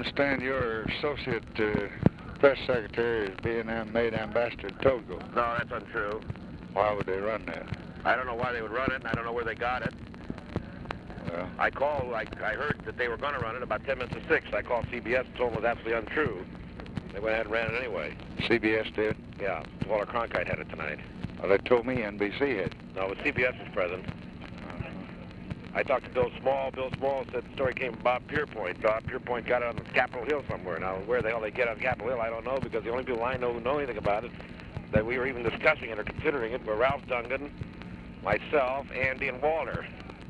understand your associate press secretary is being made ambassador to Togo. No, that's untrue. Why would they run that? I don't know why they would run it, and I don't know where they got it. Well, I heard that they were going to run it about 10 minutes to 6. I called CBS and told them it was absolutely untrue. They went ahead and ran it anyway. CBS did? Yeah, Walter Cronkite had it tonight. Well, they told me NBC had. No, it was CBS was present. I talked to Bill Small. Bill Small said the story came from Bob Pierpoint. Bob Pierpoint got it on Capitol Hill somewhere. Now, where the hell they get it on Capitol Hill, I don't know, because the only people I know who know anything about it, that we were even discussing it or considering it, were Ralph Dungan, myself, Andy, and Walter.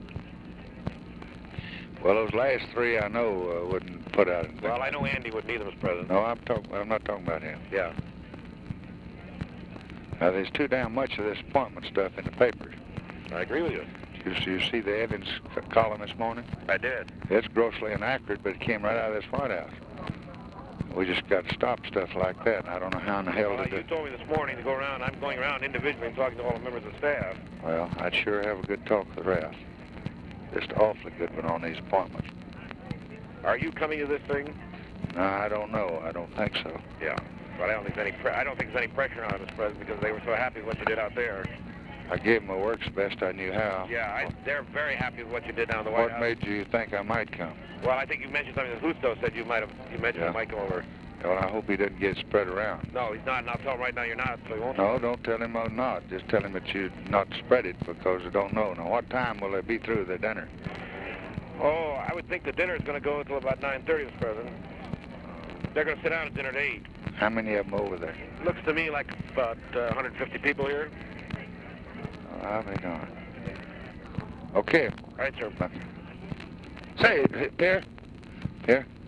Well, those last three I know wouldn't put out anything. Well, I know Andy wouldn't either, Mr. President. No, I'm not talking about him. Yeah. Now, there's too damn much of this appointment stuff in the papers. I agree with you. You see the Evans column this morning? I did. It's grossly inaccurate, but it came right out of this White House. We just got to stop stuff like that. I don't know how in the hell to do You told me this morning to go around. I'm going around individually and talking to all the members of staff. Well, I'd sure have a good talk with Ralph. Just awfully good one on these appointments. Are you coming to this thing? No, I don't know. I don't think so. Yeah. But I don't think there's any pressure on us, President, because they were so happy with what you did out there. I gave them my works best I knew how. Yeah, they're very happy with what you did down the White House. What made you think I might come? Well, I think you mentioned something that Husto said you mentioned you might come over. Well, I hope he doesn't get spread around. No, he's not, and I'll tell him right now you're not, so he won't. No, don't tell him I'm not. Just tell him that you not spread it because I don't know. Now, what time will they be through their dinner? Oh, I would think the dinner is going to go until about 9:30, Mr. President. They're going to sit down at dinner at 8. How many of them over there? Looks to me like about 150 people here. I'll be darned. Okay. All right, sir. Say, Pierre.